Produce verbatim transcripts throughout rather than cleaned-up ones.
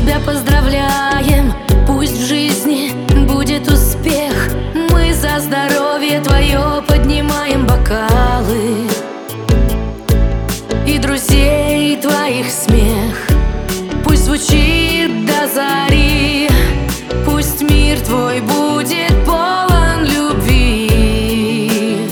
тебя поздравляем, пусть в жизни будет успех. Мы за здоровье твое поднимаем бокалы, и друзей твоих смех пусть звучит до зари. Пусть мир твой будет полон любви.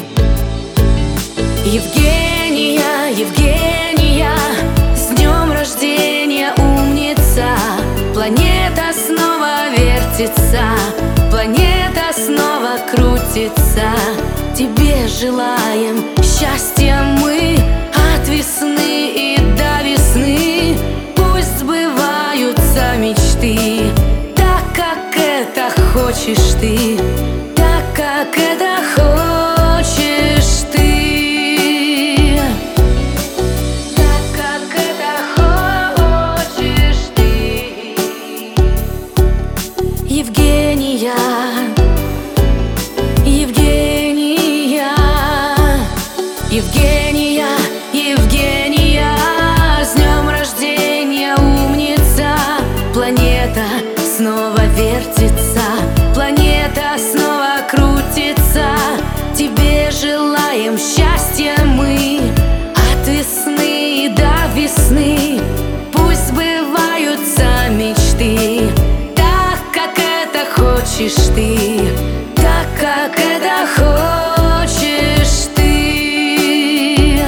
Евгения, Евгения, с днем рождения, умница! Планета снова вертится, планета снова крутится. Тебе желаем счастья мы от весны и до весны. Пусть сбываются мечты, так как это хочешь ты, так как это хочешь ты, так как это хочешь ты. Евгения, Евгения, Евгения, Евгения, с днем рождения, умница! Планета снова вертится, планета снова крутится. Тебе желаем счастья мы от весны до весны. Пусть сбываются мечты, так как это хочешь ты, так как это хочешь ты.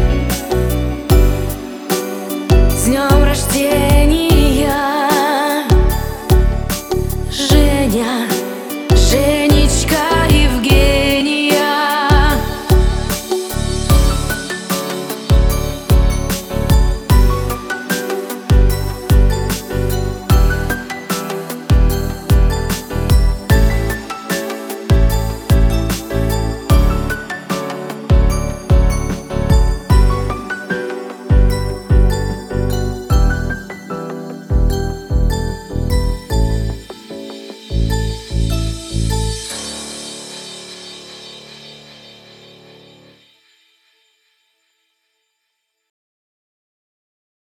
С днем рождения, Женя!